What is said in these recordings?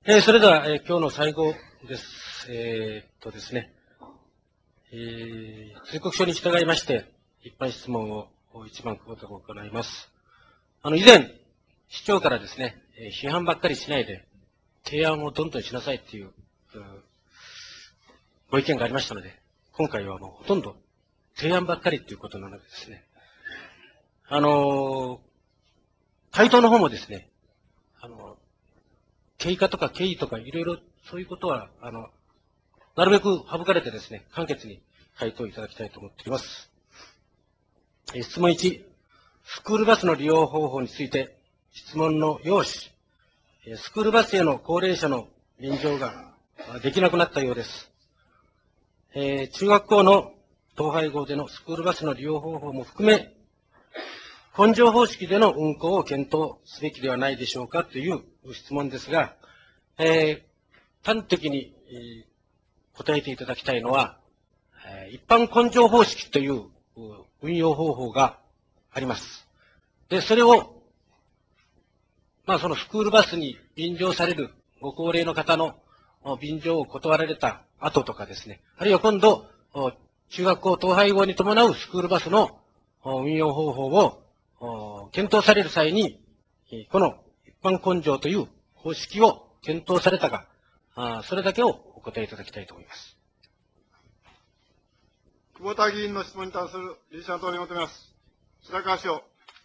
それでは、今日の最後です。ですね、通告書に従いまして、一般質問を一番久保田が行います。以前、市長からですね、批判ばっかりしないで、提案をどんどんしなさいっていう、ご意見がありましたので、今回はもうほとんど提案ばっかりっていうことなのでですね、回答の方もですね、経過とか経緯とかいろいろそういうことは、なるべく省かれてですね、簡潔に回答いただきたいと思っております。質問1、スクールバスの利用方法について、質問の要旨、スクールバスへの高齢者の便乗ができなくなったようです。中学校の統廃合でのスクールバスの利用方法も含め、根性方式での運行を検討すべきではないでしょうかという質問ですが、端的に答えていただきたいのは、一般根性方式という運用方法があります。で、それを、そのスクールバスに便乗されるご高齢の方の便乗を断られた後とかですね、あるいは今度、中学校統廃合に伴うスクールバスの運用方法を検討される際に、この一般根性という方式を検討されたか、それだけをお答えいただきたいと思います。 久保田議員の質問に対する理事者の答弁を求めます。白川氏を。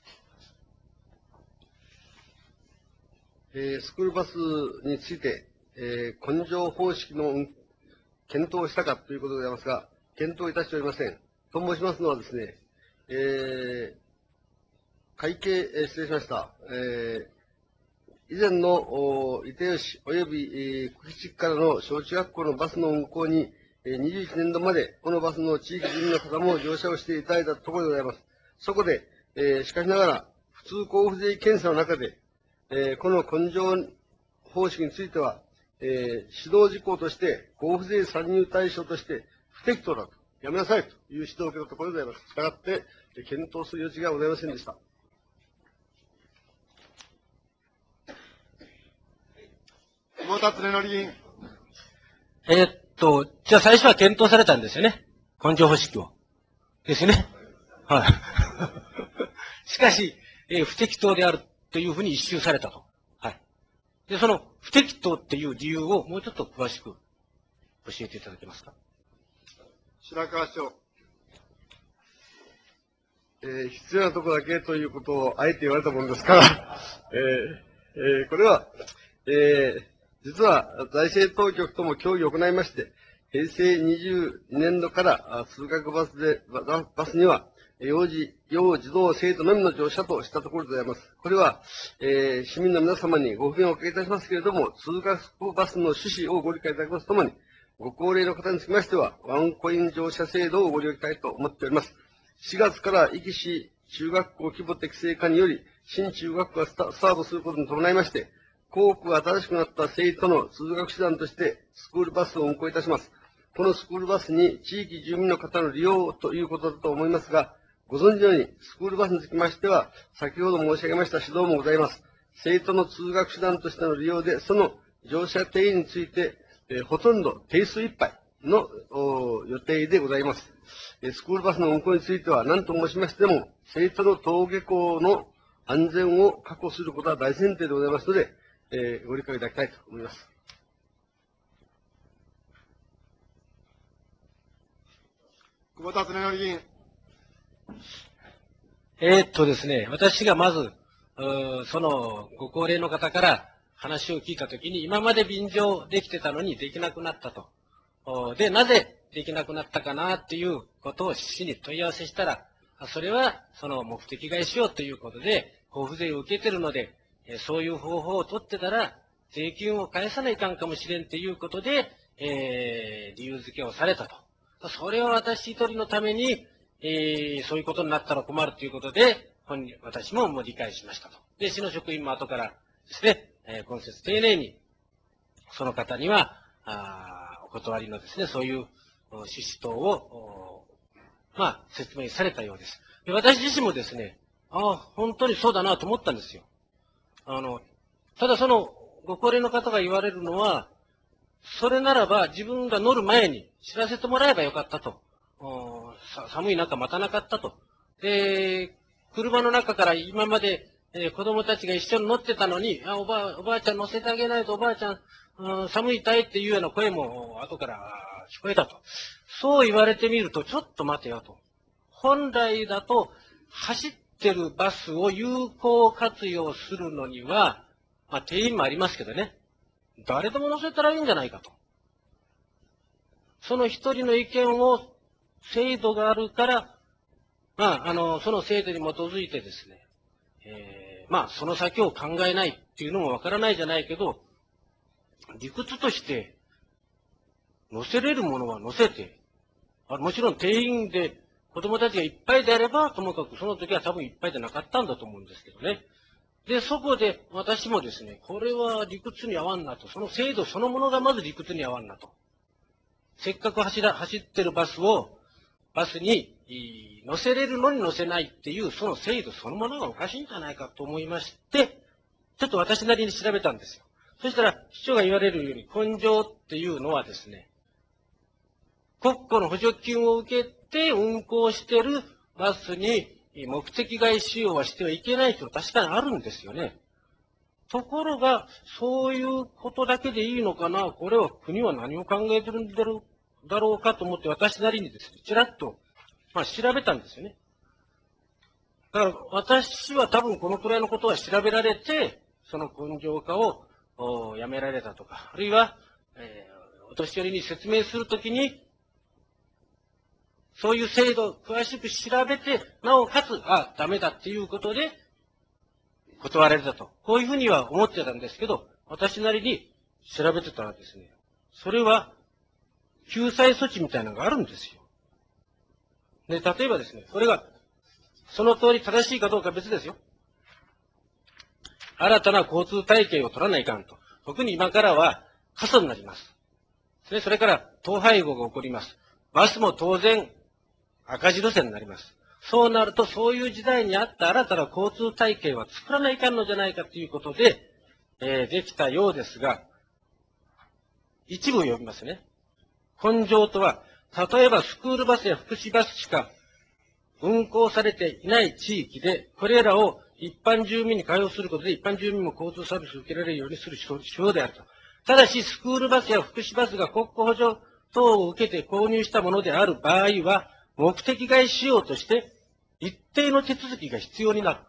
スクールバスについて、根性方式の検討をしたかということでございますが、検討いたしておりません。と申しますのはですね、失礼しました。以前の伊手吉及び久喜地区からの小中学校のバスの運行に、21年度までこのバスの地域住民の方も乗車をしていただいたところでございます。そこで、しかしながら、普通交付税検査の中で、この根性方式については、指導事項として、交付税参入対象として不適当だと、やめなさいという指導を受けたところでございます。したがって、検討する余地がございませんでした。 久保田恒則議員。 じゃあ最初は検討されたんですよね。根性方式を。ですね。はい。しかし、不適当であるというふうに一蹴されたと。はい。で、その不適当っていう理由をもうちょっと詳しく教えていただけますか。 白川氏を。 必要なところだけということをあえて言われたものですから、これは、実は財政当局とも協議を行いまして、平成22年度から通学バスには、幼児童生徒のみの乗車としたところでございます。これは、市民の皆様にご不便をおかけいたしますけれども、通学バスの趣旨をご理解いただきますとともに、ご高齢の方につきましては、ワンコイン乗車制度をご利用いただきたいと思っております。4月から壱岐市中学校規模適正化により、新中学校がスタートすることに伴いまして、校区が新しくなった生徒の通学手段として、スクールバスを運行いたします。このスクールバスに地域住民の方の利用ということだと思いますが、ご存知のように、スクールバスにつきましては、先ほど申し上げました指導もございます。生徒の通学手段としての利用で、その乗車定員について、ほとんど定数いっぱいの予定でございます。スクールバスの運行については、何と申しましても、生徒の登下校の安全を確保することは大前提でございますので、ご理解いただきたいと思います。 久保田恒則議員。 ですね、私がまず、そのご高齢の方から話を聞いたときに、今まで便乗できてたのにできなくなったと。で、なぜできなくなったかなっていうことを市に問い合わせしたら、それはその目的外使用ということで、交付税を受けてるので、そういう方法を取ってたら、税金を返さないかんかもしれんということで、理由付けをされたと。それは私一人のために、そういうことになったら困るということで、私も理解しましたと。で、市の職員も後からですね、今節丁寧に、その方には、お断りのですね、そういう趣旨等を、説明されたようです。で、私自身もですね、本当にそうだなと思ったんですよ。ただその、 ご高齢の方が言われるのは、それならば自分が乗る前に知らせてもらえばよかったと。寒い中待たなかったと。で、車の中から今まで、子供たちが一緒に乗ってたのに、おばあちゃん乗せてあげないとおばあちゃん、寒いたいっていうような声も後から聞こえたと。そう言われてみると、ちょっと待てよと。本来だと、走ってるバスを有効活用するのには、定員もありますけどね。誰でも乗せたらいいんじゃないかと。その一人の意見を、制度があるから、その制度に基づいてですね、その先を考えないっていうのもわからないじゃないけど、理屈として、乗せれるものは乗せて、もちろん定員で子供たちがいっぱいであれば、ともかくその時は多分いっぱいじゃなかったんだと思うんですけどね。で、そこで私もですね、これは理屈に合わんなと。その制度そのものがまず理屈に合わんなと。せっかく走ってるバスに乗せれるのに乗せないっていう、その制度そのものがおかしいんじゃないかと思いまして、ちょっと私なりに調べたんですよ。そしたら、市長が言われるように、根性っていうのはですね、国庫の補助金を受けて運行してるバスに目的外使用はしてはいけないというのは確かにあるんですよね。ところが、そういうことだけでいいのかな、これは国は何を考えてるんだろうかと思って私なりにですね、ちらっと、調べたんですよね。だから私は多分このくらいのことは調べられて、その根性化をやめられたとか、あるいは、お年寄りに説明するときに、そういう制度を詳しく調べて、なおかつ、ダメだっていうことで、断られたと。こういうふうには思ってたんですけど、私なりに調べてたらですね、それは、救済措置みたいなのがあるんですよ。で、例えばですね、それが、その通り正しいかどうかは別ですよ。新たな交通体系を取らないかんと。特に今からは過疎になります。それから統廃合が起こります。バスも当然赤字路線になります。そうなると、そういう時代にあった新たな交通体系は作らないかんのじゃないかということで、できたようですが、一部を読みますね。根性とは、例えばスクールバスや福祉バスしか運行されていない地域で、これらを一般住民に開放することで、一般住民も交通サービスを受けられるようにする手法であると。ただし、スクールバスや福祉バスが国庫補助等を受けて購入したものである場合は、目的外使用として一定の手続きが必要になる。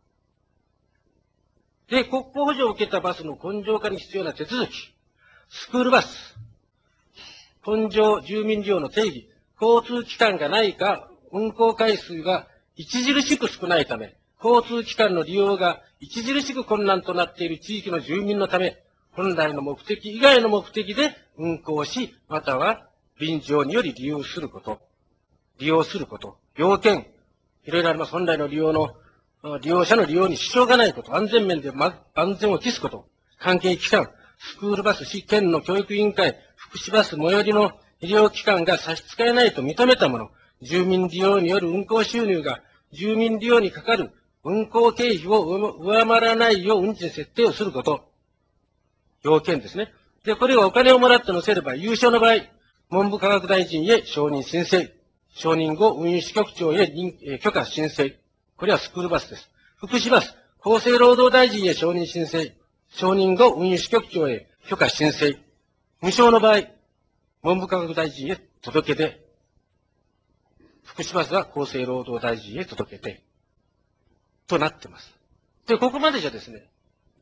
で、国庫補助を受けたバスの根性化に必要な手続き、スクールバス、根性住民利用の定義、交通機関がないか、運行回数が著しく少ないため、交通機関の利用が著しく困難となっている地域の住民のため、本来の目的以外の目的で運行し、または便乗により利用すること、要件、いろいろあります。本来の利用者の利用に支障がないこと、安全面で万全を期すこと、関係機関、スクールバス、市、県の教育委員会、福祉バス、最寄りの医療機関が差し支えないと認めたもの、住民利用による運行収入が住民利用にかかる運行経費を上回らないよう運賃設定をすること、要件ですね。で、これがお金をもらって乗せれば、有償の場合、文部科学大臣へ承認申請。承認後、運輸支局長へ許可申請。これはスクールバスです。福祉バス、厚生労働大臣へ承認申請。承認後、運輸支局長へ許可申請。無償の場合、文部科学大臣へ届け出。福祉バスは厚生労働大臣へ届けて。となってます。で、ここまでじゃですね、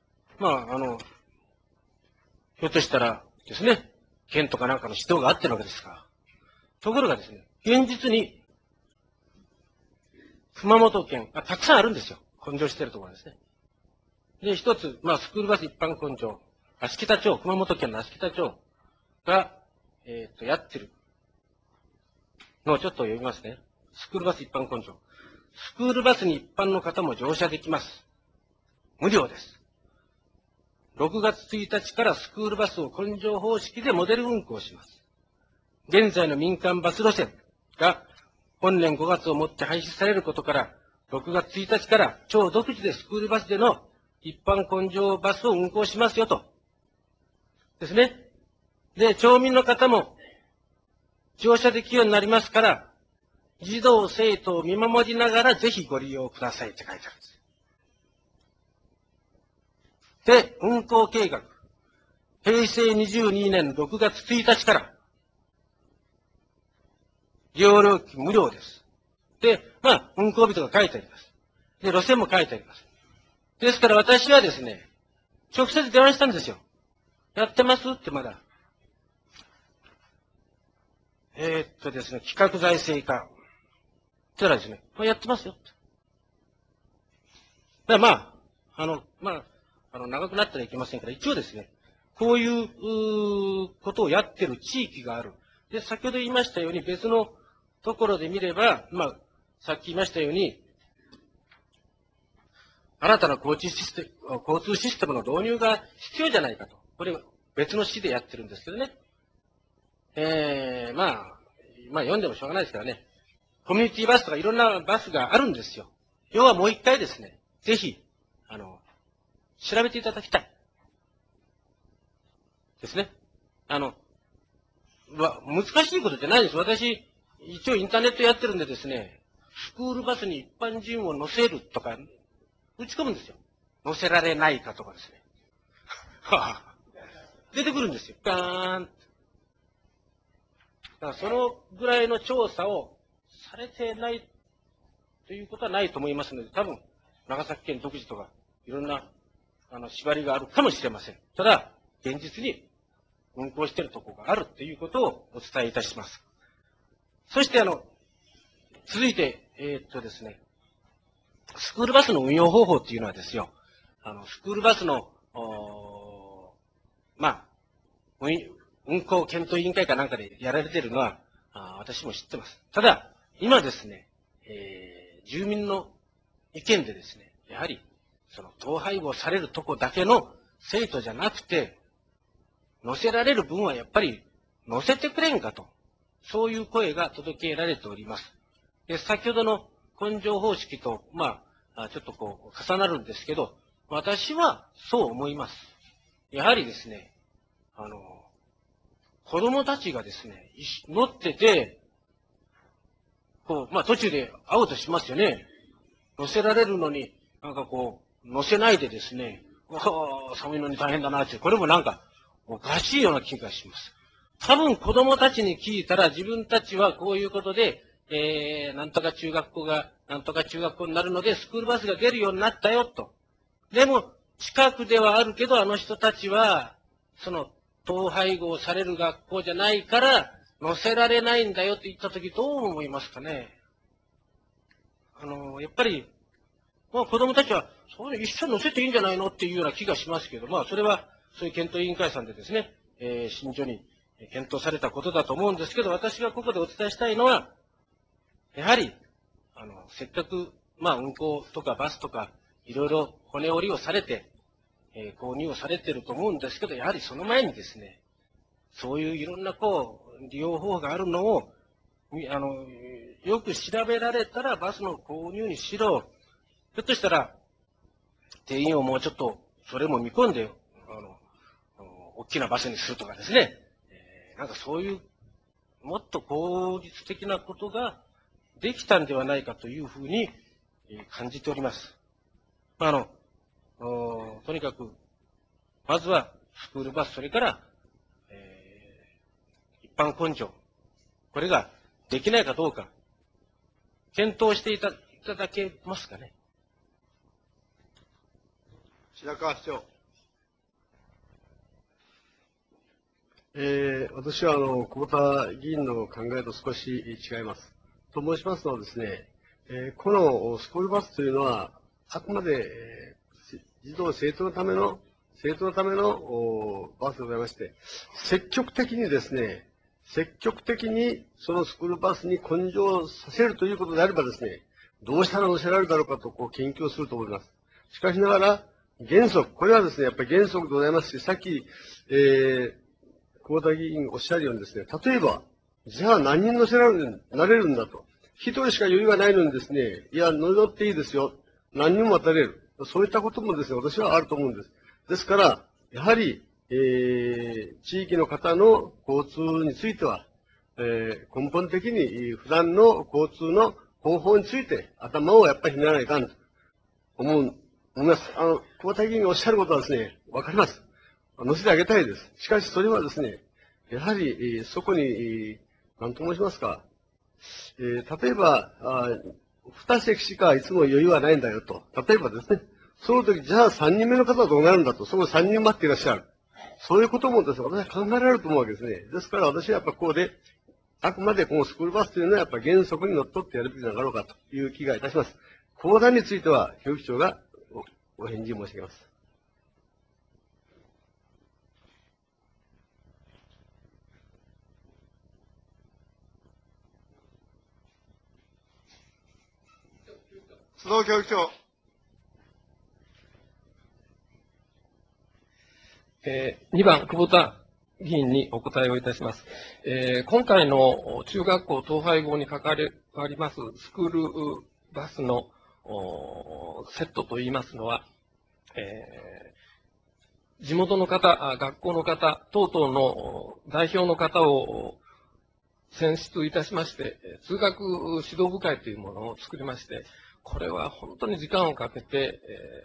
ひょっとしたらですね、県とかなんかの指導があってるわけですから。ところがですね、現実に、熊本県、たくさんあるんですよ。根性してるところですね。で、一つ、スクールバス一般根性、芦北町、熊本県の芦北町が、やってるのをちょっと読みますね。スクールバス一般根性。スクールバスに一般の方も乗車できます。無料です。6月1日からスクールバスを根性方式でモデル運行します。現在の民間バス路線が本年5月をもって廃止されることから、6月1日から超独自でスクールバスでの一般根性バスを運行しますよとですね。で、町民の方も乗車できるようになりますから、児童生徒を見守りながらぜひご利用くださいって書いてあるんです。で、運行計画。平成22年6月1日から、利用料金無料です。で、運行日とか書いてあります。で、路線も書いてあります。ですから私はですね、直接電話したんですよ。やってますってまだ。ですね、企画財政課。そしたらですね、やってますよ。長くなったらいけませんから、一応ですね、こういうことをやってる地域がある。で、先ほど言いましたように、別のところで見れば、さっき言いましたように、新たな交通システムの導入が必要じゃないかと。これ、別の市でやってるんですけどね。読んでもしょうがないですからね。コミュニティバスとかいろんなバスがあるんですよ。要はもう一回ですね、ぜひ、調べていただきたい。ですね。難しいことじゃないです。私、一応インターネットやってるんでですね、スクールバスに一般人を乗せるとか、打ち込むんですよ。乗せられないかとかですね。出てくるんですよ。ガーン。だからそのぐらいの調査をされてないということはないと思いますので、多分、長崎県独自とか、いろんな、縛りがあるかもしれません。ただ、現実に運行しているところがあるということをお伝えいたします。そして、続いて、ですね、スクールバスの運用方法っていうのはですよ、スクールバスの、運行検討委員会かなんかでやられているのは、私も知ってます。ただ、今ですね、住民の意見でですね、やはり、統廃合されるとこだけの生徒じゃなくて、乗せられる分はやっぱり乗せてくれんかと、そういう声が届けられております。で、先ほどの根性方式と、ちょっと重なるんですけど、私はそう思います。やはりですね、子供たちがですね、乗ってて、途中で会うとしますよね。乗せられるのに、乗せないでですね、寒いのに大変だなって、これもおかしいような気がします。多分子供たちに聞いたら自分たちはこういうことで、なんとか中学校が、なんとか中学校になるので、スクールバスが出るようになったよ、と。でも、近くではあるけど、あの人たちは、統廃合される学校じゃないから、乗せられないんだよって言ったとき、どう思いますかね。やっぱり、子供たちは、それ一緒に乗せていいんじゃないのっていうような気がしますけど、それは、そういう検討委員会さんでですね、慎重に検討されたことだと思うんですけど、私がここでお伝えしたいのは、やはり、せっかく、運行とかバスとか、いろいろ骨折りをされて、購入をされていると思うんですけど、やはりその前にですね、そういういろんな利用方法があるのを、よく調べられたらバスの購入にしろ、ひょっとしたら、定員をもうちょっと、それも見込んで、大きな場所にするとかですね、そういう、もっと効率的なことができたんではないかというふうに感じております。とにかく、まずはスクールバス、それから、一般根性、これができないかどうか、検討していただけますかね。 白川市長。 私は久保田議員の考えと少し違います。と申しますのはですね、このスクールバスというのは、あくまで、児童生徒のためのバスでございまして、積極的にそのスクールバスに根性させるということであればですね、どうしたら乗せられるだろうかと研究すると思います。しかしながら、原則、これはですね、やっぱり原則でございますし、さっき、久保田議員おっしゃるようにですね、例えば、じゃあ何人乗せられる、なれるんだと。一人しか余裕がないのにですね、いや、乗っていいですよ。何人も渡れる。そういったこともですね、私はあると思うんです。ですから、やはり、 地域の方の交通については、根本的に普段の交通の方法について頭をやっぱりひねらないかんと思います。久保田議員がおっしゃることはですね、わかります。乗せてあげたいです。しかしそれはですね、やはり、そこに、何と申しますか、例えば、2席しかいつも余裕はないんだよと。例えばですね、その時、じゃあ3人目の方はどうなるんだと。その3人待っていらっしゃる。そういうこともですね、私は考えられると思うわけですね。ですから私はやっぱここで、あくまでこのスクールバスというのはやっぱ原則にのっとってやるべきなかろうかという気がいたします。講談については、教育長がお返事申し上げます。 須藤教育長。 2番、久保田議員にお答えをいたします。今回の中学校統廃合に関わりますスクールバスのセットといいますのは、地元の方、学校の方、等々の代表の方を選出いたしまして、通学指導部会というものを作りまして、これは本当に時間をかけて、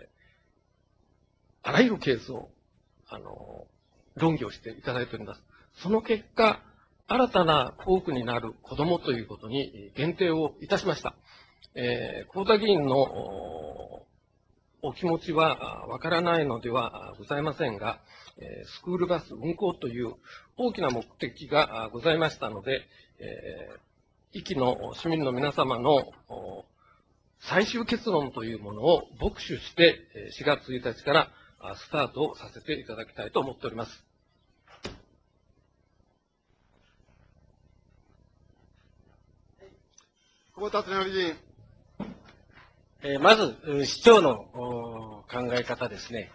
あらゆるケースを論議をしていただいております。その結果、新たな校区になる子どもということに限定をいたしました。幸田議員のお気持ちはわからないのではございませんが、スクールバス運行という大きな目的がございましたので、壱岐の市民の皆様の最終結論というものを牧取して4月1日からスタートをさせていただきたいと思っております。 久保田恒則議員。 まず、市長の考え方ですね。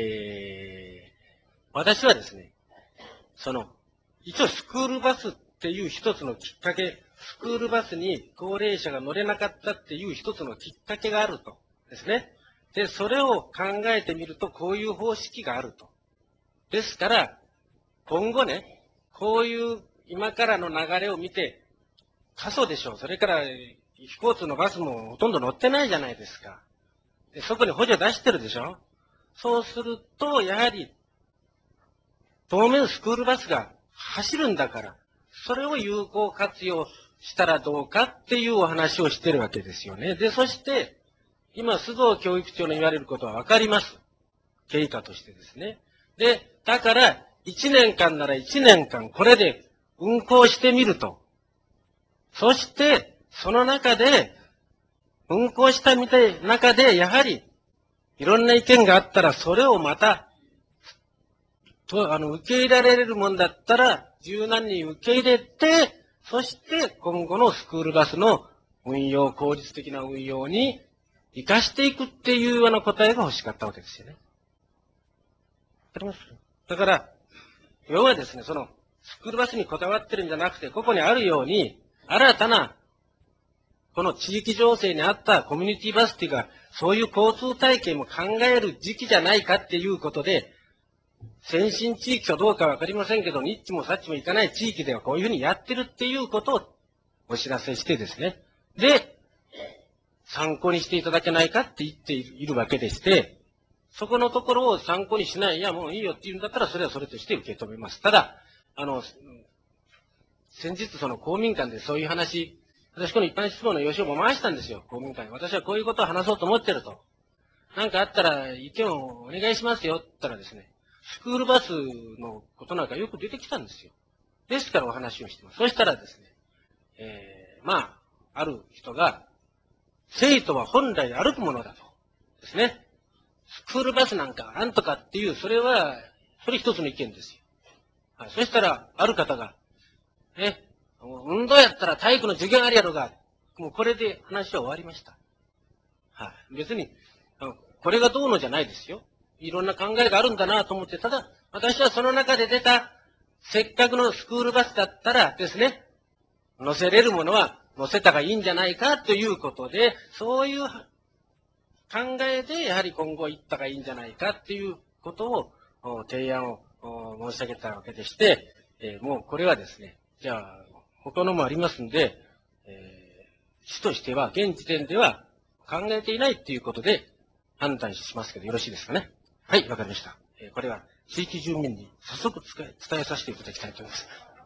私はですね、一応スクールバスっていう一つのきっかけ、スクールバスに高齢者が乗れなかったっていう一つのきっかけがあるとですね。で、それを考えてみると、こういう方式があると。ですから、今後ね、こういう今からの流れを見て、過疎でしょう。それから飛行通のバスもほとんど乗ってないじゃないですか。で、そこに補助出してるでしょ。そうすると、やはり、当面スクールバスが走るんだから、それを有効活用したらどうかっていうお話をしてるわけですよね。で、そして、今、須藤教育長の言われることはわかります。経過としてですね。で、だから、1年間なら1年間、これで運行してみると。そして、その中で、運行した中で、やはり、いろんな意見があったら、それをまた、受け入れられるもんだったら、柔軟に受け入れて、そして今後のスクールバスの運用、効率的な運用に生かしていくっていうような答えが欲しかったわけですよね。わかります？だから、要はですね、スクールバスにこだわってるんじゃなくて、ここにあるように、新たな、この地域情勢に合ったコミュニティバスっていうか、そういう交通体系も考える時期じゃないかっていうことで、先進地域かどうかわかりませんけど、ニッチもサッチもいかない地域ではこういうふうにやってるっていうことをお知らせしてですね。で、参考にしていただけないかって言っているわけでして、そこのところを参考にしない、いやもういいよって言うんだったら、それはそれとして受け止めます。ただ、先日公民館でそういう話、私この一般質問の用紙を回したんですよ、公民館に。私はこういうことを話そうと思ってると。なんかあったら意見をお願いしますよって言ったらですね、スクールバスのことなんかよく出てきたんですよ。ですからお話をしてます。そしたらですね、ある人が、生徒は本来歩くものだと。ですね。スクールバスなんかなんとかっていう、それ一つの意見ですよ。はい。そしたら、ある方が、運動やったら体育の授業ありやろが、もうこれで話は終わりました。はい。別に、これがどうのじゃないですよ。いろんな考えがあるんだなと思って、ただ、私はその中で出た、せっかくのスクールバスだったらですね、乗せれるものは乗せたがいいんじゃないかということで、そういう考えで、やはり今後行ったがいいんじゃないかっていうことを、提案を申し上げたわけでして、もうこれはですね、じゃあ、他のもありますんで、市としては、現時点では考えていないということで判断しますけど、よろしいですかね。はい、わかりました。これは地域住民に早速伝えさせていただきたいと思います。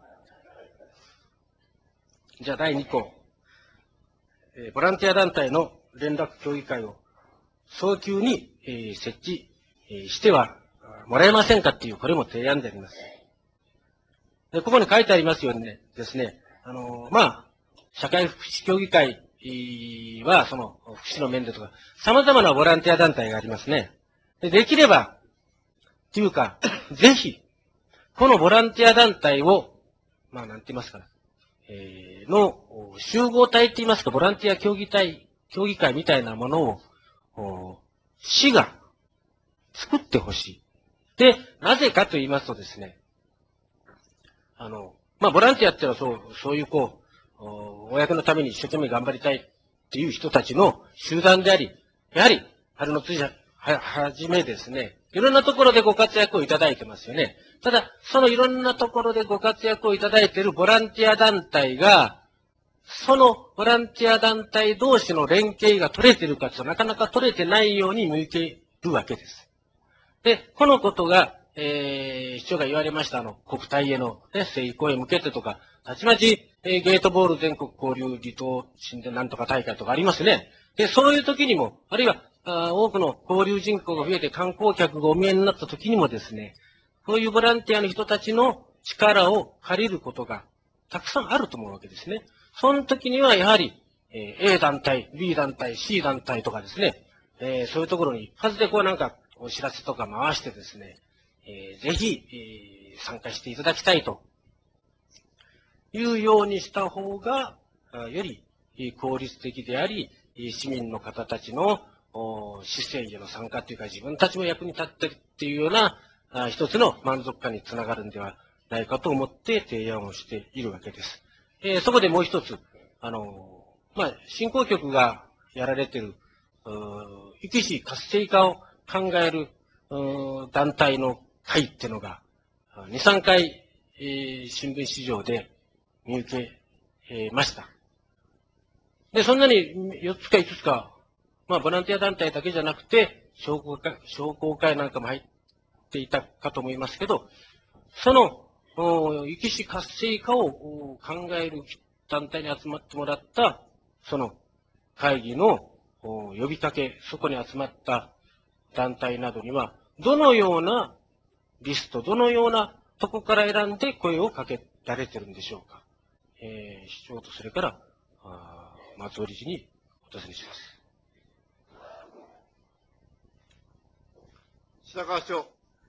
じゃあ、第2項。ボランティア団体の連絡協議会を早急に、設置、してはもらえませんかっていう、これも提案であります。で、ここに書いてありますようにね、ですね、社会福祉協議会は、その福祉の面でとか、様々なボランティア団体がありますね。できれば、というか、ぜひ、このボランティア団体を、なんて言いますかね、の集合体って言いますか、ボランティア協議会みたいなものを、市が作ってほしい。で、なぜかと言いますとですね、ボランティアっていうのはそういう公のために一生懸命頑張りたいっていう人たちの集団であり、やはり、春の辻はじめですね、いろんなところでご活躍をいただいてますよね。ただ、そのいろんなところでご活躍をいただいているボランティア団体が、そのボランティア団体同士の連携が取れているかとなかなか取れてないように向いているわけです。で、このことが、市長が言われました国体への、ね、成功へ向けてとか、たちまち、ゲートボール全国交流離島神殿なんとか大会とかありますね。で、そういう時にも、あるいは、多くの交流人口が増えて観光客がお見えになった時にもですね、そういうボランティアの人たちの力を借りることがたくさんあると思うわけですね。その時にはやはり、A 団体、B 団体、C 団体とかですね、そういうところに一発でなんかお知らせとか回してですね、ぜひ、参加していただきたいというようにした方が、より効率的であり、市民の方たちの市政への参加というか、自分たちも役に立っているっていうような一つの満足感につながるんではないかと思って提案をしているわけです。そこでもう一つ、振興局がやられている、壱岐市活性化を考える団体の会っていうのが、2、3回、新聞市場で見受けました。で、そんなに4つか5つか、ボランティア団体だけじゃなくて、商工会なんかも入っていたかと思いますけど、その、壱岐市活性化を考える団体に集まってもらった、その会議の呼びかけ、そこに集まった団体などには、どのようなリスト、どのようなとこから選んで声をかけられてるんでしょうか。市長とそれから、松尾理事にお尋ねします。 白川市長。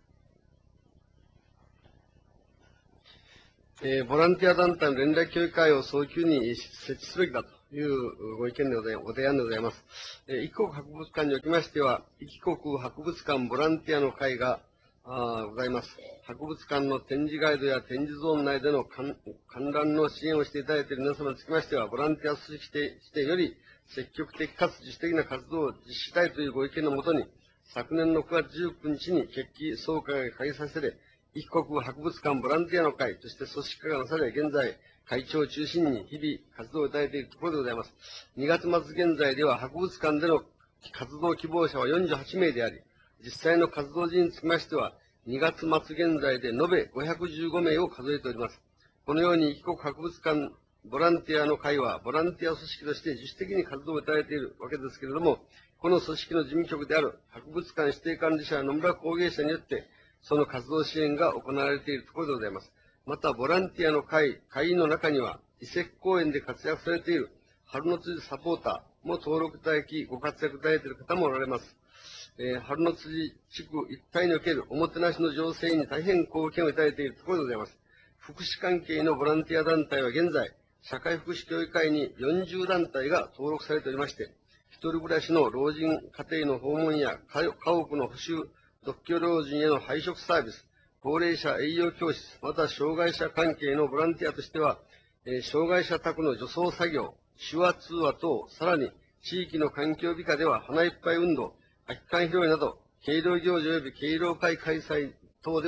ボランティア団体の連絡協議会を早急に設置すべきだというご意見でご提案でございます。壱岐国博物館におきましては、壱岐国博物館ボランティアの会がございます。博物館の展示ガイドや展示ゾーン内での観覧の支援をしていただいている皆様につきましては、ボランティア組織としてより積極的かつ自主的な活動を実施したいというご意見のもとに、昨年の9月19日に決起総会が開催され、壱岐国博物館ボランティアの会として組織化がなされ、現在、会長を中心に日々活動をいただいているところでございます。2月末現在では博物館での活動希望者は48名であり、実際の活動時につきましては、2月末現在で延べ515名を数えております。このように、壱岐国博物館ボランティアの会は、ボランティア組織として自主的に活動をいただいているわけですけれども、この組織の事務局である博物館指定管理者野村工芸社によって、その活動支援が行われているところでございます。また、ボランティアの会員の中には、遺跡公園で活躍されている春の辻サポーターも登録いただき、ご活躍いただいている方もおられます。春の辻地区一帯におけるおもてなしの情勢に大変貢献をいただいているところでございます。福祉関係のボランティア団体は現在、社会福祉協議会に40団体が登録されておりまして、一人暮らしの老人家庭の訪問や家屋の補修、独居老人への配食サービス、高齢者栄養教室、また障害者関係のボランティアとしては、障害者宅の除草作業、手話通話等、さらに地域の環境美化では花いっぱい運動、空き缶拾いなど、敬老行事及び敬老会開催等では、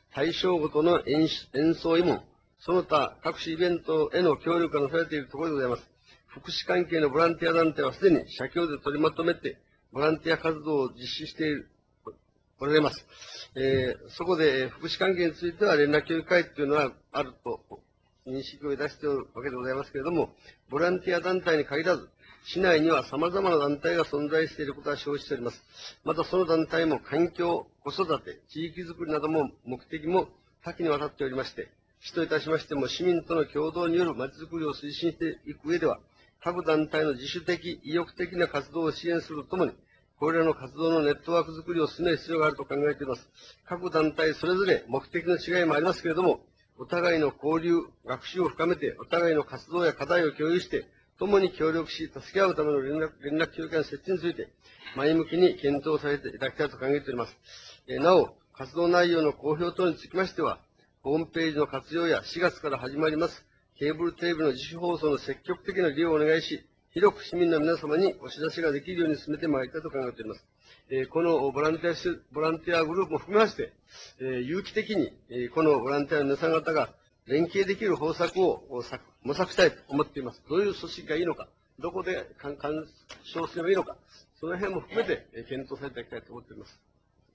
対象ごとの演奏慰問、その他各種イベントへの協力がなされているところでございます。福祉関係のボランティア団体はすでに社協で取りまとめて、ボランティア活動を実施しておられます。そこで福祉関係については連絡協議会というのはあると認識を出しておるわけでございますけれども、ボランティア団体に限らず、市内には様々な団体が存在していることは承知しております。またその団体も環境、子育て、地域づくりなども目的も多岐にわたっておりまして、市といたしましても市民との共同によるまちづくりを推進していく上では、各団体の自主的、意欲的な活動を支援するとともに、これらの活動のネットワークづくりを進める必要があると考えています。各団体それぞれ目的の違いもありますけれども、お互いの交流、学習を深めて、お互いの活動や課題を共有して、共に協力し、助け合うための連絡協議会の設置について、前向きに検討されていただきたいと考えております。なお、活動内容の公表等につきましては、ホームページの活用や4月から始まります、ケーブルテレビの自主放送の積極的な利用をお願いし、広く市民の皆様にお知らせができるように進めてまいりたいと考えております。このボランティアグループも含めまして、有機的に、このボランティアの皆さん方が連携できる方策を模索したいと思っています。どういう組織がいいのか、どこで干渉すればいいのか、その辺も含めて検討されていただきたいと思っております。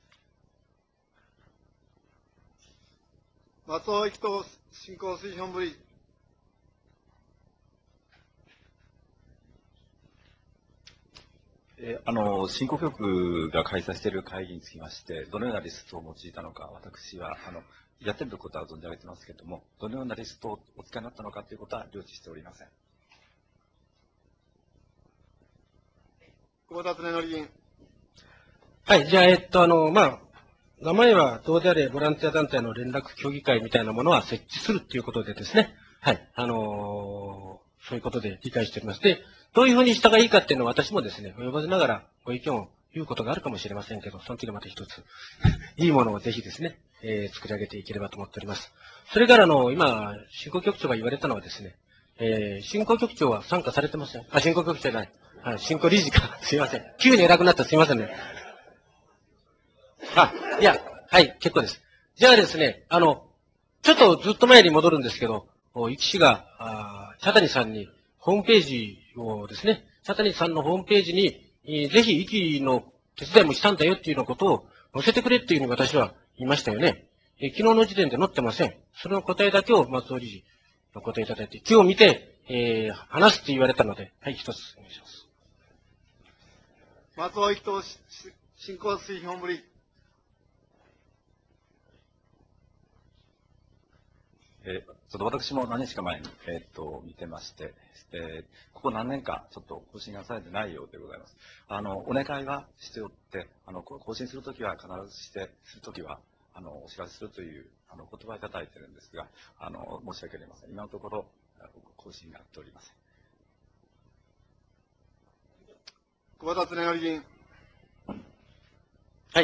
松尾一等振興推進本部理事。 振興局が開催している会議につきまして、どのようなリストを用いたのか、私は、やっていることは存じ上げていますけれども、どのようなリストをお使いになったのかということは了知しておりません。 久保田恒議員。 はい、じゃあ、名前はどうであれボランティア団体の連絡協議会みたいなものは設置するということでですね、はい、そういうことで理解しております。で、どういうふうにしたがいいかっていうのは私もですね、及ばずながらご意見を言うことがあるかもしれませんけど、その時また一つ、いいものをぜひですね、作り上げていければと思っております。それから今、振興局長が言われたのはですね、振興局長は参加されてません。あ、振興局長じゃない。はい、振興理事か。すいません。急に偉くなったすいませんね。いや、はい、結構です。じゃあですね、ちょっとずっと前に戻るんですけど、壱岐市が、茶谷さんにホームページをですね、茶谷さんのホームページに、ぜひ壱岐の手伝いもしたんだよっていうようなことを載せてくれっていうふうに私は言いましたよね。昨日の時点で載ってません。その答えだけを松尾理事お答えいただいて、今日見て、話すって言われたので、はい、一つお願いします。 松尾一等振興推進本部理事。 ちょっと私も何日か前に、見てまして、ここ何年かちょっと更新がされてないようでございます。お願いはしておって、更新するときは必ずするときは、お知らせするという、言葉をいただいているんですが、申し訳ありません。今のところ、更新がやっておりません。 久保田恒議員。 はい、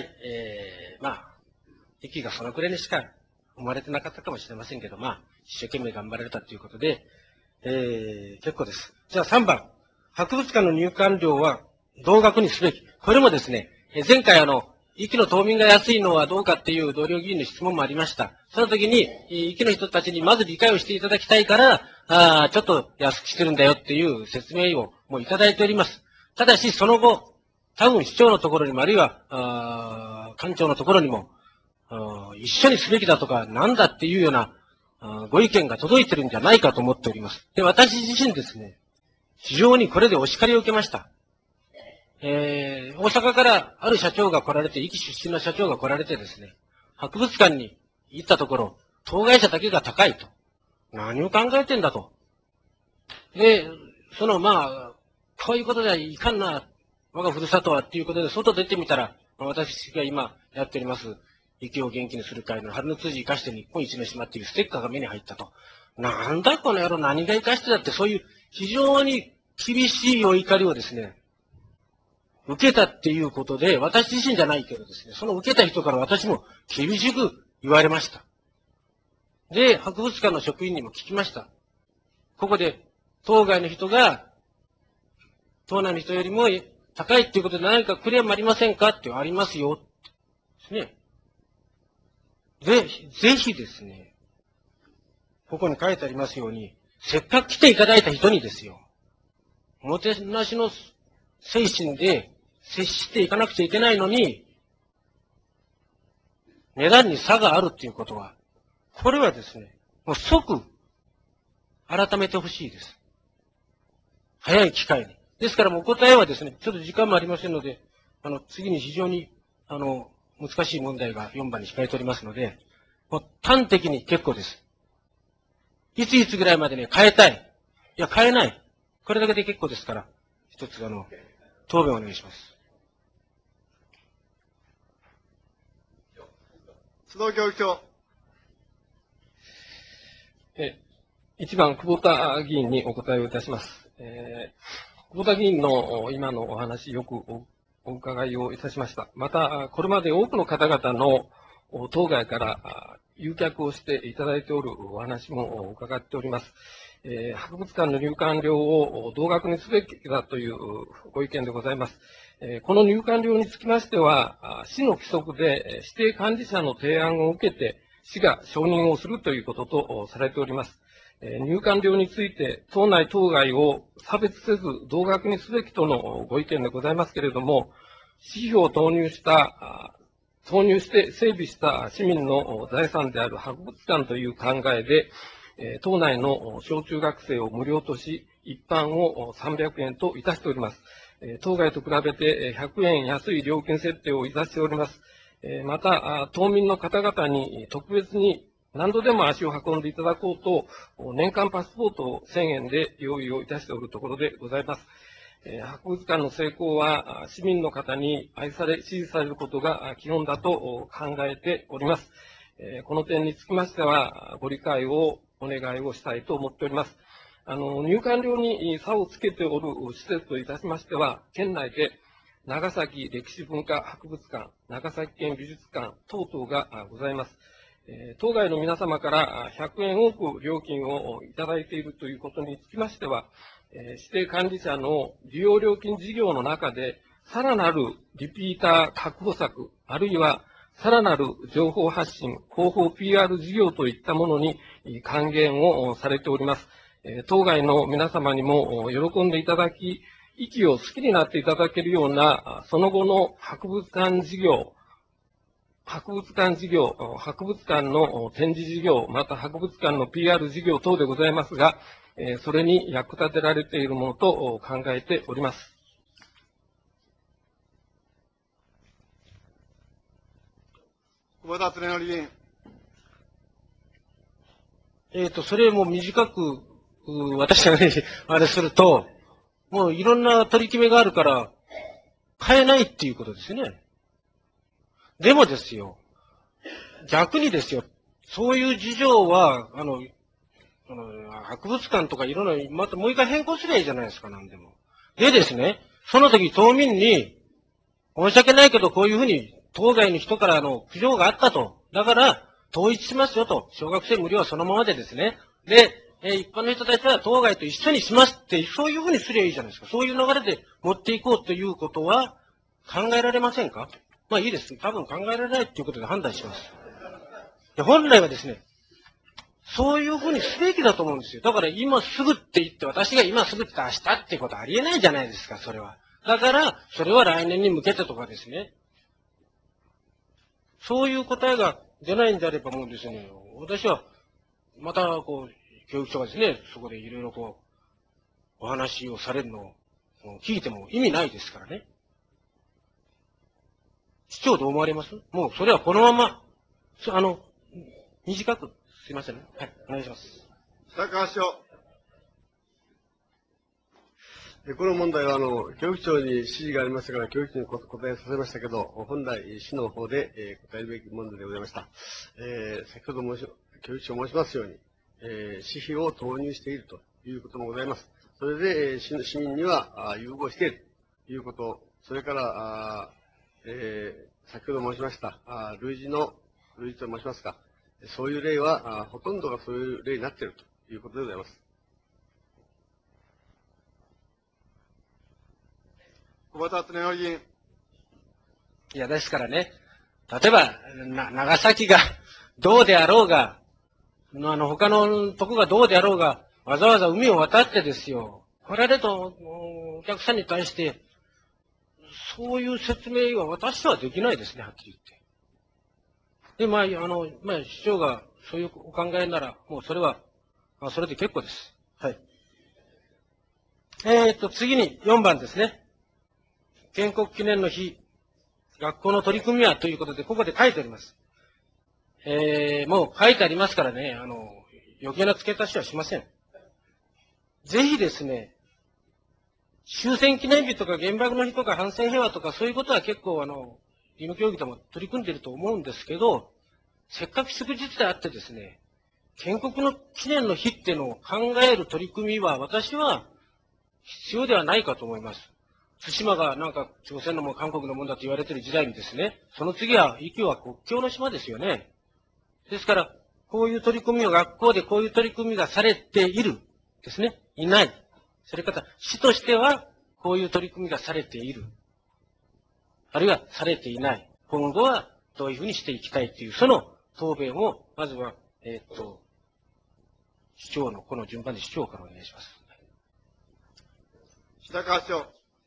息がそのくらいにしか生まれてなかったかもしれませんけど、一生懸命頑張られたということで、結構です。じゃあ3番。博物館の入館料は同額にすべき。これもですね、前回壱岐の島民が安いのはどうかっていう同僚議員の質問もありました。その時に、壱岐の人たちにまず理解をしていただきたいから、ちょっと安くしてるんだよっていう説明をもういただいております。ただし、その後、多分市長のところにも、あるいは、官庁のところにも、一緒にすべきだとか、なんだっていうような、ご意見が届いてるんじゃないかと思っております。で、私自身ですね、非常にこれでお叱りを受けました。大阪からある社長が来られて、壱岐出身の社長が来られてですね、博物館に行ったところ、当該者だけが高いと。何を考えてんだと。で、こういうことではいかんな、我がふるさとはっていうことで、外出てみたら、私が今やっております、壱岐を元気にする会の春の通じ生かして日本一の島っていうステッカーが目に入ったと。なんだこの野郎何が生かしてだって、そういう非常に厳しいお怒りをですね、受けたっていうことで、私自身じゃないけどですね、その受けた人から私も厳しく言われました。で、博物館の職員にも聞きました。ここで、当該の人が、島内の人よりも高いっていうことで何かクレームありませんかってありますよ。ですね。 ぜひですね、ここに書いてありますように、せっかく来ていただいた人にですよ、おもてなしの精神で接していかなくちゃいけないのに、値段に差があるっていうことは、これはですね、もう即、改めてほしいです。早い機会に。ですからもうお答えはですね、ちょっと時間もありませんので、次に非常に、難しい問題が4番に控えておりますので、もう端的に結構です。いついつぐらいまでね、変えたい。いや、変えない。これだけで結構ですから、一つ、答弁をお願いします。 須藤教育長。 1番、久保田議員にお答えをいたします。久保田議員の今のお話、よくお伺いをいたしました。また、これまで多くの方々の当該から誘却をしていただいておるお話も伺っております。博物館の入館料を同額にすべきだというご意見でございます。この入館料につきましては、市の規則で指定管理者の提案を受けて、市が承認をするということとされております。入館料について、党内当該を差別せず同額にすべきとのご意見でございますけれども、私費を投入して整備した市民の財産である博物館という考えで、党内の小中学生を無料とし、一般を300円といたしております。当該と比べて100円安い料金設定をいたしております。また、島民の方々に特別に何度でも足を運んでいただこうと、年間パスポートを1000円で用意をいたしておるところでございます。博物館の成功は市民の方に愛され、支持されることが基本だと考えております。この点につきましては、ご理解をお願いをしたいと思っております。入館料に差をつけておる施設といたしましては、県内で長崎歴史文化博物館、長崎県美術館等々がございます。当該の皆様から100円多く料金をいただいているということにつきましては、指定管理者の利用料金事業の中で、さらなるリピーター確保策、あるいはさらなる情報発信、広報 PR 事業といったものに還元をされております。当該の皆様にも喜んでいただき、息を好きになっていただけるような、その後の博物館事業、博物館の展示事業、また博物館の PR 事業等でございますが、それに役立てられているものと考えております。 久保田恒則議員。 それも短く、私がね、あれすると、もういろんな取り決めがあるから、変えないっていうことですね。でもですよ、逆にですよ、そういう事情は、博物館とかいろんな、またもう一回変更すればいいじゃないですか、なんでも。でですね、その時島民に、申し訳ないけど、こういうふうに、当該の人から苦情があったと。だから、統一しますよと。小学生無料はそのままでですね。で、一般の人たちは当該と一緒にしますって、そういうふうにすればいいじゃないですか。そういう流れで持っていこうということは考えられませんか？まあいいです。多分考えられないということで判断します。本来はですね、そういうふうにすべきだと思うんですよ。だから今すぐって言って、私が今すぐって明日ってことはありえないじゃないですか、それは。だから、それは来年に向けてとかですね。そういう答えが出ないんであればもうですね、私は、また、教育者がですね、そこでいろいろお話をされるのを聞いても意味ないですからね。市長どう思われます？もうそれはこのまま、短く、すいませんね。はい、お願いします。 白川市長。 この問題は、教育長に指示がありましたから、教育長に答えさせましたけど、本来、市の方で、答えるべき問題でございました。先ほど教育長申しますように、私費を投入しているということもございます。それで、市民には優遇しているということ、それから、先ほど申しました、類似と申しますか、そういう例は、ほとんどがそういう例になっているということでございます。 久保田恒則議員。 いや、ですからね、例えば、長崎がどうであろうが、他のとこがどうであろうが、わざわざ海を渡ってですよ、来られたお客さんに対して、そういう説明は私はできないですね、はっきり言って。で、市長がそういうお考えなら、もうそれは、それで結構です。はい。次に4番ですね。建国記念の日、学校の取り組みはということで、ここで書いてあります。もう書いてありますからね、余計な付け足しはしません。ぜひですね、終戦記念日とか原爆の日とか反戦平和とかそういうことは結構義務教育でも取り組んでいると思うんですけど、せっかく祝日であってですね、建国の記念の日っていうのを考える取り組みは私は必要ではないかと思います。対馬がなんか朝鮮のも韓国のものだと言われている時代にですね、その次は、壱岐は国境の島ですよね。ですから、こういう取り組みを学校でこういう取り組みがされているですね、いない。それから、市としては、こういう取り組みがされている。あるいはされていない。今後はどういうふうにしていきたいという、その答弁を、まずは、市長の、この順番で市長からお願いします。 白川市長。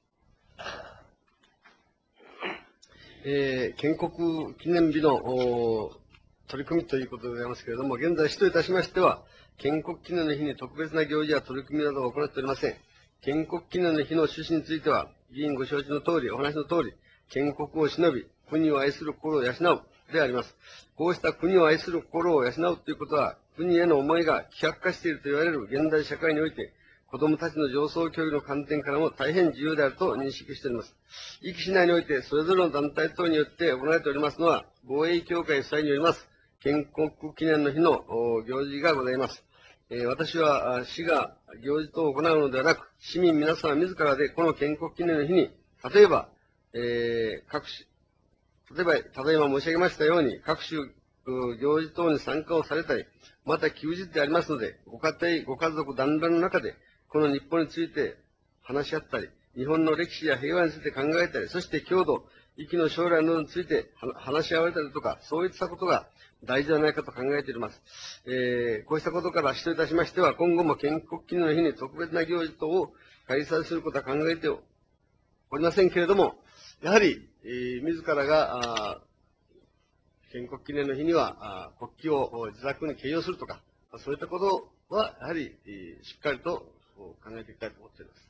建国記念日の取り組みということでございますけれども、現在、市といたしましては、建国記念の日に特別な行事や取り組みなどを行っておりません。建国記念の日の趣旨については、議員ご承知の通り、お話の通り、建国を偲び、国を愛する心を養うであります。こうした国を愛する心を養うということは、国への思いが希薄化していると言われる現代社会において、子供たちの上層教育の観点からも大変重要であると認識しております。壱岐市内において、それぞれの団体等によって行われておりますのは、防衛協会主催によります、建国記念の日の行事がございます。私は、市が行事等を行うのではなく、市民皆様自らでこの建国記念の日に、例えば、ただいま申し上げましたように、各種行事等に参加をされたり、また休日でありますので、ご家庭、ご家族団らんの中で、この日本について話し合ったり、日本の歴史や平和について考えたり、そして郷土、域の将来などについて話し合われたりとか、そういったことが大事ではないかと考えております。こうしたことから主といたしましては、今後も建国記念の日に特別な行事等を開催することは考えておりませんけれども、やはり、自らが建国記念の日には国旗を自宅に掲揚するとか、そういったことは、やはりしっかりと考えていきたいと思っております。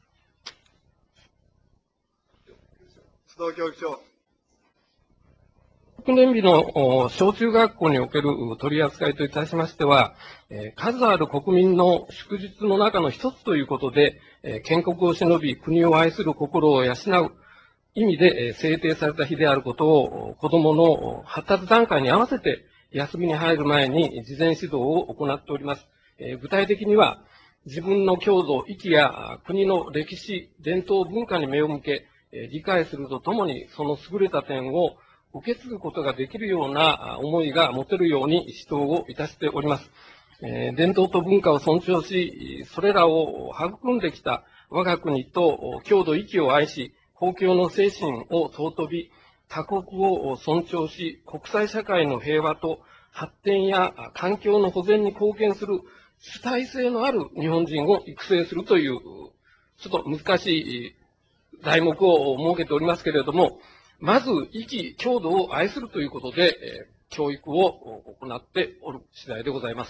須藤教育長。 記念日の小中学校における取り扱いといたしましては、数ある国民の祝日の中の一つということで、建国を偲び、国を愛する心を養う意味で制定された日であることを、子どもの発達段階に合わせて休みに入る前に事前指導を行っております。具体的には、自分の郷土、域や国の歴史、伝統、文化に目を向け、理解するとともに、その優れた点を受け継ぐことができるような思いが持てるように指導をいたしております。伝統と文化を尊重し、それらを育んできた我が国と郷土、域を愛し、公共の精神を尊び、他国を尊重し、国際社会の平和と発展や環境の保全に貢献する主体性のある日本人を育成するという、ちょっと難しい題目を設けておりますけれども、まず、域、郷土を愛するということで、教育を行っておる次第でございます。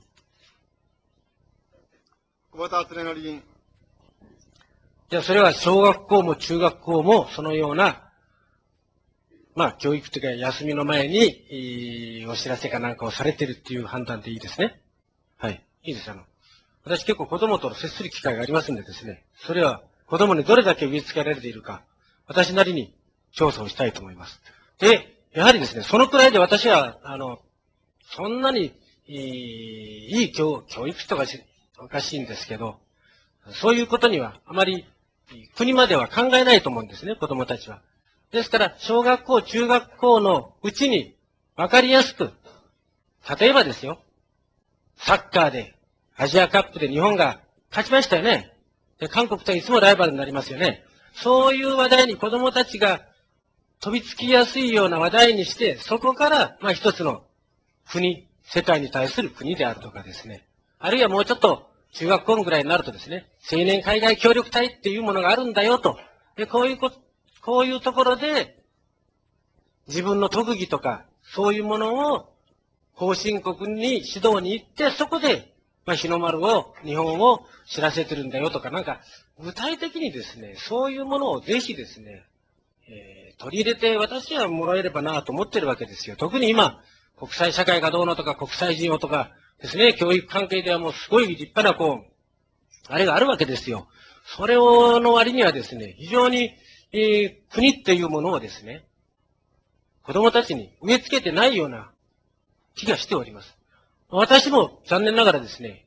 久保田恒則議員。 じゃあ、それは小学校も中学校もそのような、教育というか休みの前に、お知らせかなんかをされているっていう判断でいいですね。はい。いいです。私結構子供と接する機会がありますんでですね、それは子供にどれだけ植え付けられているか、私なりに調査をしたいと思います。で、やはりですね、そのくらいで私は、そんなにいい教育とかおかしいんですけど、そういうことにはあまり国までは考えないと思うんですね、子供たちは。ですから、小学校、中学校のうちに分かりやすく、例えばですよ、サッカーでアジアカップで日本が勝ちましたよね。で、韓国といつもライバルになりますよね。そういう話題に子供たちが飛びつきやすいような話題にして、そこから、一つの国、世界に対する国であるとかですね、あるいはもうちょっと中学校ぐらいになるとですね、青年海外協力隊っていうものがあるんだよと。で、こういうところで、自分の特技とか、そういうものを後進国に指導に行って、そこで、日の丸を、日本を知らせてるんだよとか、なんか、具体的にですね、そういうものをぜひですね、取り入れて私はもらえればなと思ってるわけですよ。特に今、国際社会がどうのとか、国際人をとかですね、教育関係ではもうすごい立派なあれがあるわけですよ。それをの割にはですね、非常に、国っていうものをですね、子供たちに植え付けてないような気がしております。私も残念ながらですね、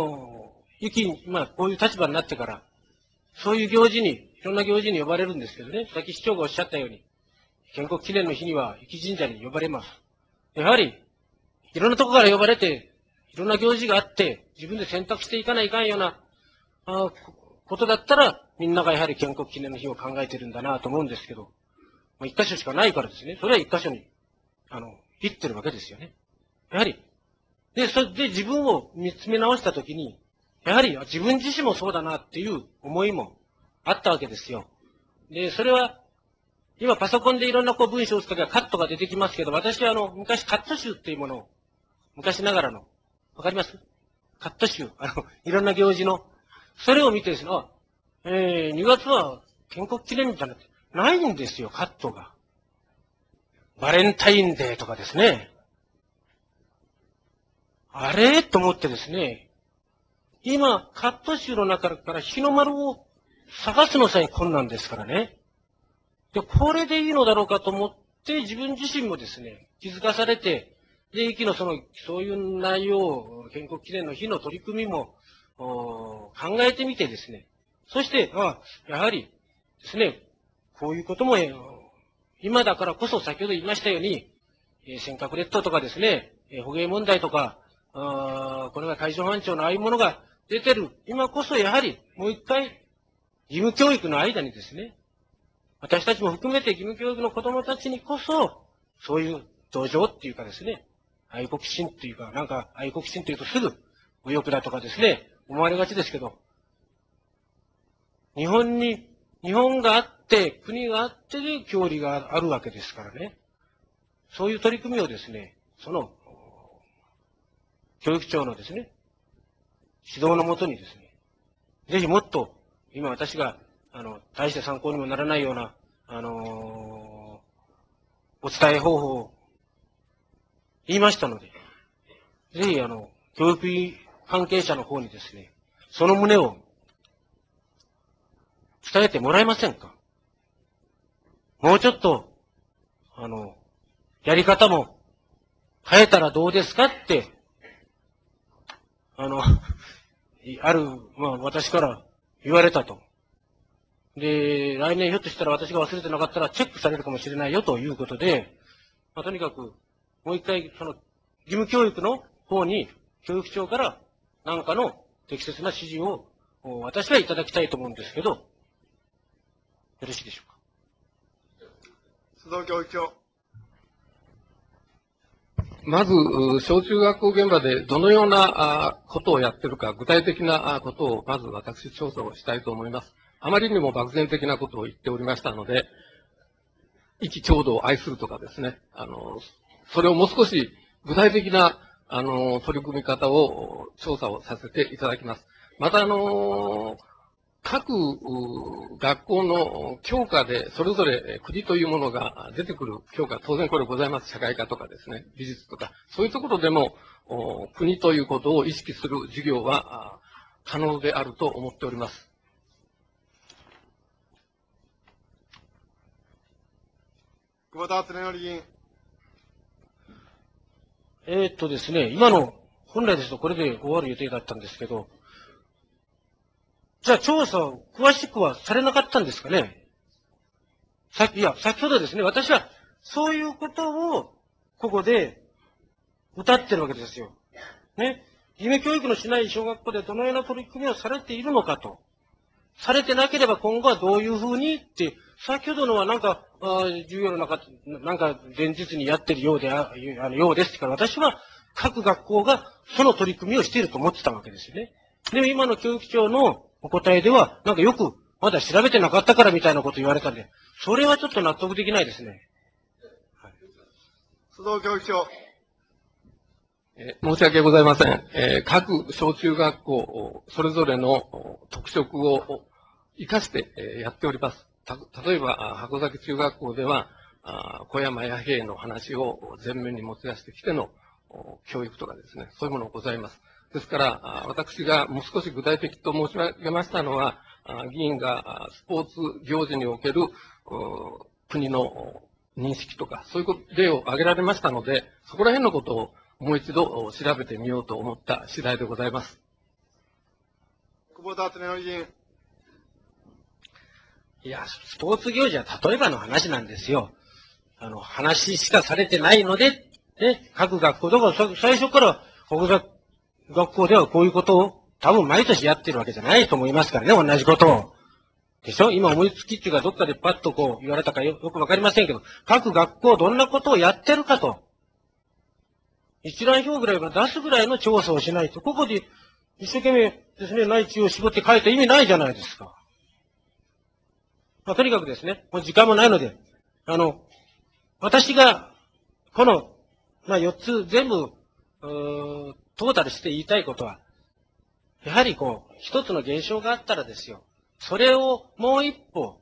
こういう立場になってから、そういう行事に、いろんな行事に呼ばれるんですけどね、さっき市長がおっしゃったように、建国記念の日には、壱岐神社に呼ばれます。やはり、いろんなところから呼ばれて、いろんな行事があって、自分で選択していかないかんような、ことだったら、みんながやはり建国記念の日を考えてるんだなと思うんですけど、一箇所しかないからですね、それは一箇所に、行ってるわけですよね。やはり、それで自分を見つめ直したときに、やはり自分自身もそうだなっていう思いもあったわけですよ。で、それは、今パソコンでいろんな文章を打つときはカットが出てきますけど、私は昔カット集っていうものを、昔ながらの、わかりますカット集。いろんな行事の、それを見てですね、2月は建国記念日じゃなくて、ないんですよ、カットが。バレンタインデーとかですね。あれと思ってですね、今、カット集の中から日の丸を探すのさえ困難ですからね。で、これでいいのだろうかと思って、自分自身もですね、気づかされて、で、駅のそういう内容、建国記念の日の取り組みも、考えてみてですね、そして、やはりですね、こういうことも、今だからこそ先ほど言いましたように、尖閣列島とかですね、捕鯨問題とか、これが海上保安庁のああいうものが出てる、今こそやはりもう一回、義務教育の間にですね、私たちも含めて義務教育の子供たちにこそ、そういう同情っていうかですね、愛国心っていうか、なんか愛国心というとすぐ右翼だとかですね、思われがちですけど、日本があって、国があってで教理があるわけですからね。そういう取り組みをですね、教育庁のですね、指導のもとにですね、ぜひもっと、今私が、大して参考にもならないような、お伝え方法を言いましたので、ぜひ、教育関係者の方にですね、その旨を伝えてもらえませんか？もうちょっと、やり方も変えたらどうですかって、私から言われたと。で、来年ひょっとしたら私が忘れてなかったらチェックされるかもしれないよということで、とにかく、もう一回、義務教育の方に、教育庁から何かの適切な指示を、私はいただきたいと思うんですけど、よろしいでしょうか。 須藤教育長。 まず、小中学校現場でどのようなことをやってるか、具体的なことをまず私調査をしたいと思います。あまりにも漠然的なことを言っておりましたので、一地郷土を愛するとかですね、それをもう少し具体的な、取り組み方を調査をさせていただきます。また、各学校の教科でそれぞれ国というものが出てくる教科、当然これございます。社会科とかですね、美術とか、そういうところでも国ということを意識する授業は可能であると思っております。 久保田恒則議員。 ですね、今の、本来ですとこれで終わる予定だったんですけど、じゃあ調査を詳しくはされなかったんですかね？先ほどですね、私はそういうことをここで歌ってるわけですよ。ね。義務教育のしない小学校でどのような取り組みをされているのかと。されてなければ今後はどういうふうにって、先ほどのはなんか、授業の中、なんか前日にやってるようで、ようですから、私は各学校がその取り組みをしていると思ってたわけですよね。でも今の教育長のお答えでは、なんかよくまだ調べてなかったからみたいなこと言われたんで、それはちょっと納得できないですね。 須藤教育長。 申し訳ございません。各小中学校、それぞれの特色を生かしてやっております。例えば、箱崎中学校では、小山弥平の話を前面に持ち出してきての教育とかですね、そういうものがございます。ですから、私がもう少し具体的と申し上げましたのは、議員がスポーツ行事における国の認識とか、そういう例を挙げられましたので、そこら辺のことをもう一度調べてみようと思った次第でございます。 久保田恒典議員。 いや、スポーツ行事は例えばの話なんですよ。話しかされてないので、ね、各学校、だから最初から学校ではこういうことを多分毎年やってるわけじゃないと思いますからね、同じことを。でしょ？今思いつきっていうかどっかでパッとこう言われたかよくわかりませんけど、各学校どんなことをやってるかと。一覧表ぐらいは出すぐらいの調査をしないと、ここで一生懸命ですね、内地を絞って書いた意味ないじゃないですか。まあ、とにかくですね、もう時間もないので、私が、この、まあ、4つ全部、トータルして言いたいことは、やはりこう、一つの現象があったらですよ、それをもう一歩、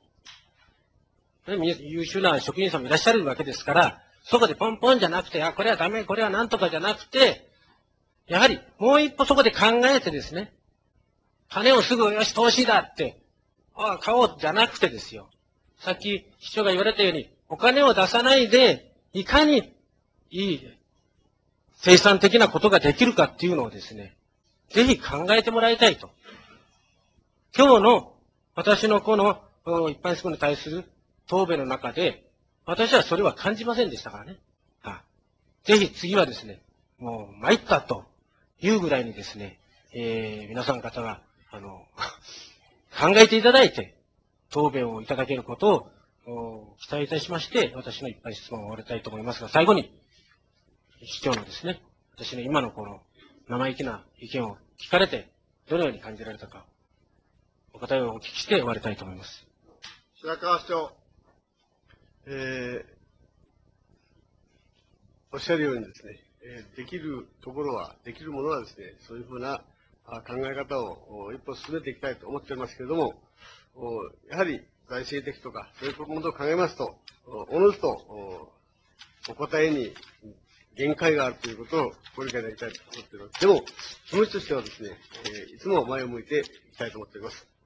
優秀な職員さんもいらっしゃるわけですから、そこでポンポンじゃなくて、これはダメ、これはなんとかじゃなくて、やはりもう一歩そこで考えてですね、金をすぐ、よし、投資だって、買おうじゃなくてですよ。さっき市長が言われたように、お金を出さないで、いかにいい生産的なことができるかっていうのをですね、ぜひ考えてもらいたいと。今日の私のこの一般質問に対する答弁の中で、私はそれは感じませんでしたからね。ぜひ次はですね、もう参ったというぐらいにですね、皆さん方が、考えていただいて、答弁をいただけることを期待いたしまして、私の一般質問を終わりたいと思いますが、最後に、市長のですね、私の今のこの生意気な意見を聞かれて、どのように感じられたか、お答えをお聞きして終わりたいと思います。 白川市長。 おっしゃるようにですね、できるところは、できるものはですね、そういうふうな考え方を一歩進めていきたいと思っておりますけれども、やはり財政的とか、そういうものを考えますと、おのずとお答えに限界があるということをご理解いただきたいと思っております。でも、気持ちとしてはですね、いつも前を向いていきたいと思っております。